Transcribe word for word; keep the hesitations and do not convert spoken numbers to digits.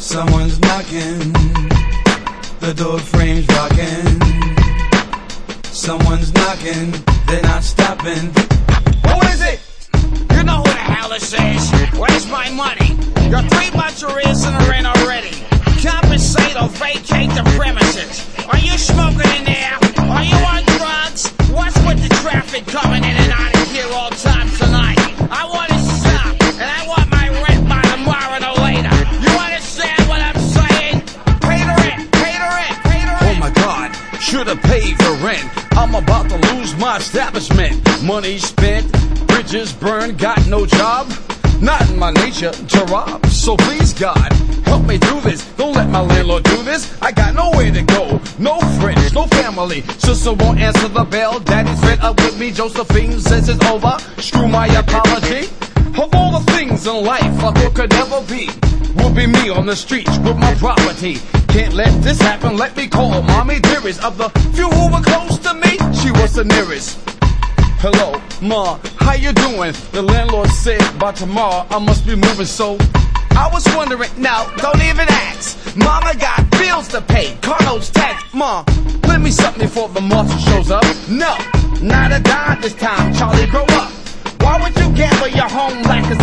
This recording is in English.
Someone's knocking, the door frame's rocking. Someone's knocking, they're not stopping. Who is it? You know who the hell this is. Where's my money? Your three months arrears are in already. Compensate or vacate the premises. Are you smoking in there? Are you on drugs? What's with the traffic coming in and out of here all time tonight? I want to stop, and I want my rent by tomorrow or later. You understand what I'm saying? Pay the rent, pay the rent, pay the rent. Oh my God, should've paid the rent. I'm about to lose my establishment. Money spent, bridges burned, got no job. Not in my nature to rob. So please God, help me do this. Don't let my landlord do this. I got nowhere to go, no friends, no family. Sister won't answer the bell. Daddy's fed up with me. Josephine says it's over. Screw my apology. Of all the things in life I thought could never be, will be me on the streets with my property. Can't let this happen. Let me call mommy dearest. Of the few who were close to me, she was the nearest. Hello, Ma, how you doing? The landlord said by tomorrow I must be moving, so I was wondering, now, don't even ask. Mama got bills to pay, car notes, tax. Ma, lend me something before the marshal shows up. No, not a dime this time, Charlie, grow up. Why would you gamble your home like a